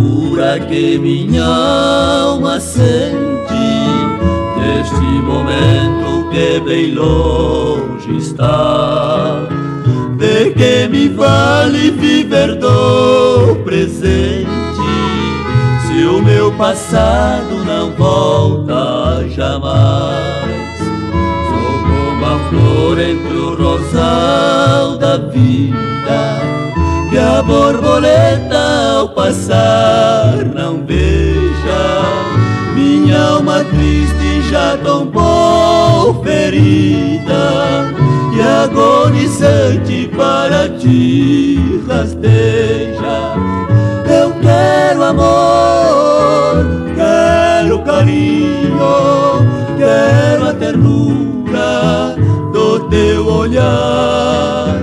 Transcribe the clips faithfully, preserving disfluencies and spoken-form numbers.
amargura que minha alma sente neste momento que bem longe está. De que me vale viver do presente se o meu passado não volta jamais? Sou como a flor entre o rosal da vida, que a borboleta ao passar não beija. Minha alma triste já tombou ferida e agonizante para ti rasteja. Eu quero amor, quero carinho, quero a ternura do teu olhar.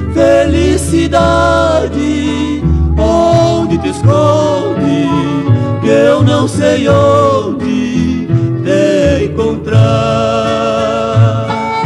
Felicidade, onde te esconde, que eu não sei onde te encontrar.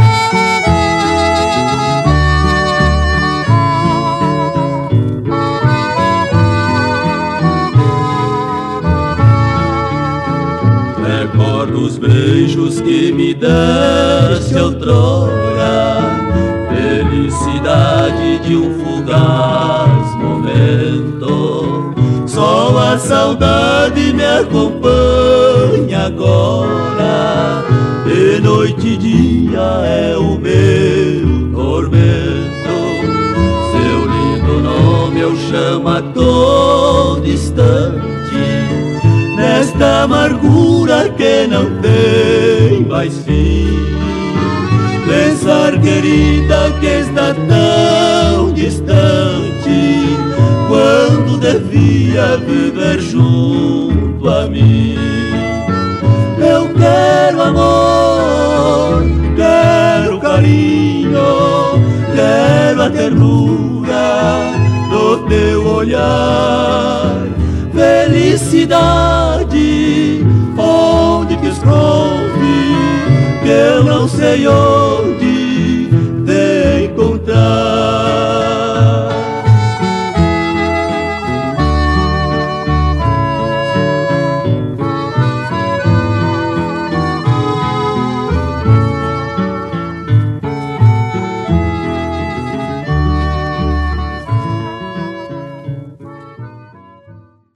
Recordo os beijos que me deste outrora, felicidade de um fugaz momento. Só a saudade me acompanha agora, de noite e dia é o meu tormento. Seu lindo nome eu chamo a todo instante, nesta amargura que não tem mais fim. Pensar, querida, que está tão distante, quando devia viver junto a mim. Eu quero amor, quero carinho, quero a ternura do teu olhar. Felicidade, onde te esconde, que eu não sei onde